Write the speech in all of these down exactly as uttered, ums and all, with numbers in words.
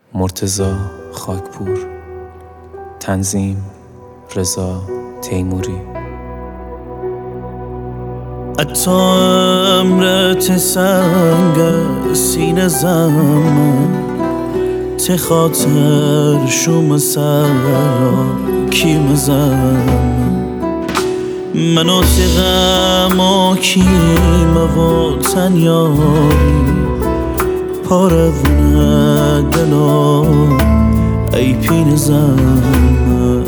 مرتضی خاکپور. تنظیم رضا تیموری. حتی امرت سنگ سینه زم ته خاطر شوم سر کیم زم منو تغم و کیم و تنیاری پارونه دلا ای پین زم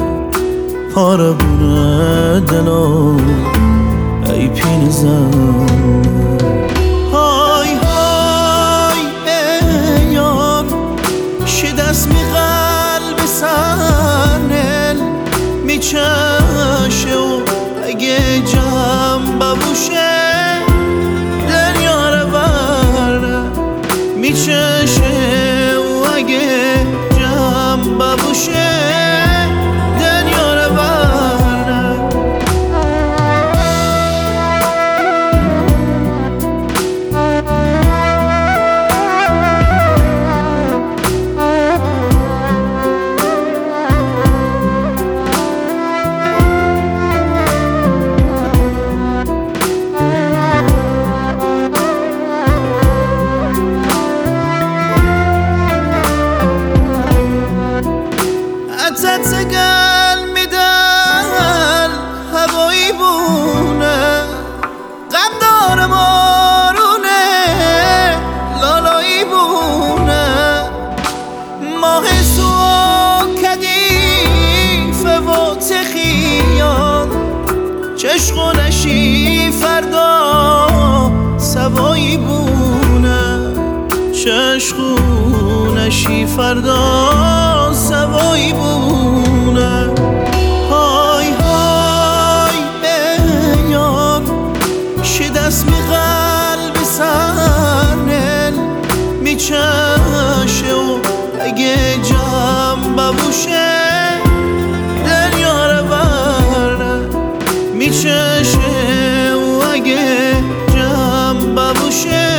پارونه دلا ای پین زم های های ای یار شدست می قلب سنل می چشه و اگه جم ببوشه دنیا رو بره می چشه و اگه جم ببوشه عطت قلبی دل هوایی بونه غم دار مارونه لالایی بونه ماه سوا کدیفه و تخیان چشق و نشی فردا سوایی بونه چشق و نشی فردا سوایی بونه های های ای یار شدست می قلب سنل می چشه و اگه جم ببوشه دنیا رو بره می چشه و اگه جم ببوشه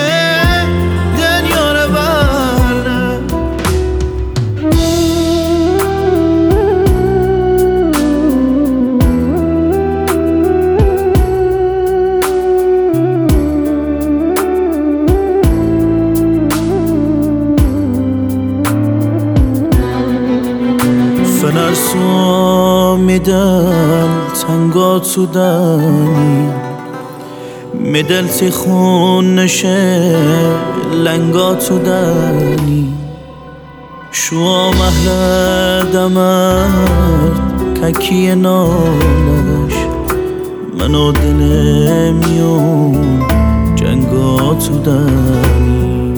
فنرسو میدل تنگا تو دنی میدل تی خون نشه لنگا تو دنی شو محل دمرد ککی نالش منو دلمیون جنگا تو دنی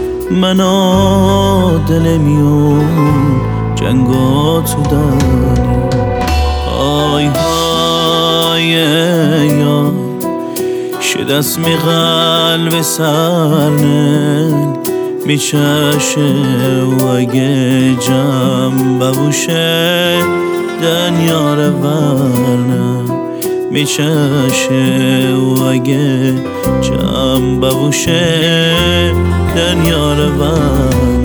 منو دلمیون جنگا تو دانی آی های یا شدست می قلب سرنل می چشه و اگه جم ببوشه دنیا رو برنه می چشه و اگه جم ببوشه دنیا رو برنه